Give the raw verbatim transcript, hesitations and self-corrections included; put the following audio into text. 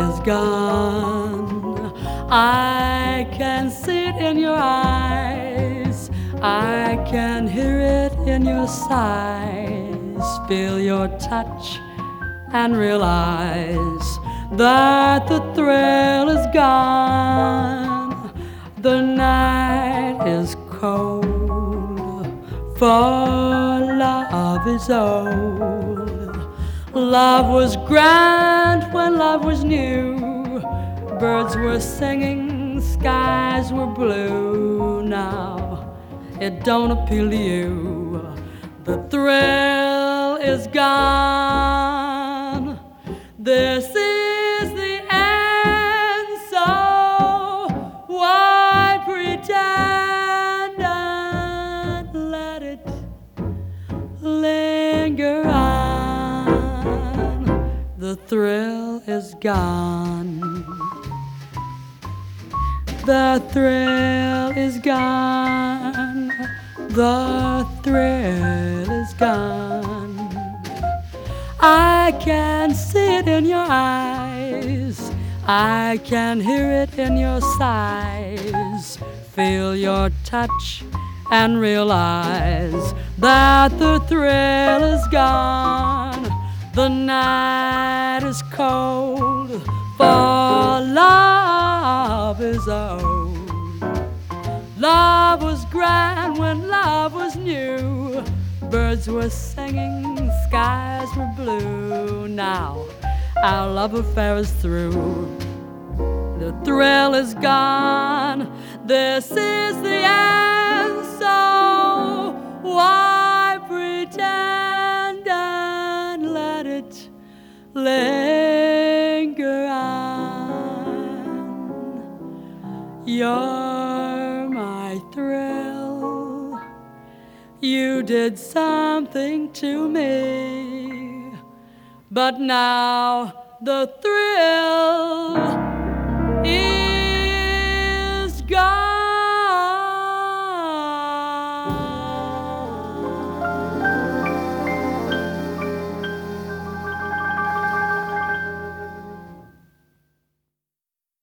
is gone. I can see it in your eyes, I can hear it in your sighs, feel your touch and realize that the thrill is gone. The night is cold, for love is old. Love was grand when love was new. Birds were singing, skies were blue. Now it don't appeal to you. The thrill is gone. This is the end, so why pretend and let it linger on? The thrill is gone. The thrill is gone. The thrill is gone. I can see it in your eyes, I can hear it in your sighs, feel your touch and realize that the thrill is gone. The night is cold, for love is old. Love was grand when love was new. Birds were singing, skies were blue. Now our love affair is through. The thrill is gone. This is the end, so why pretend and let it linger on? You're my thrill. You did something to me, but now the thrill is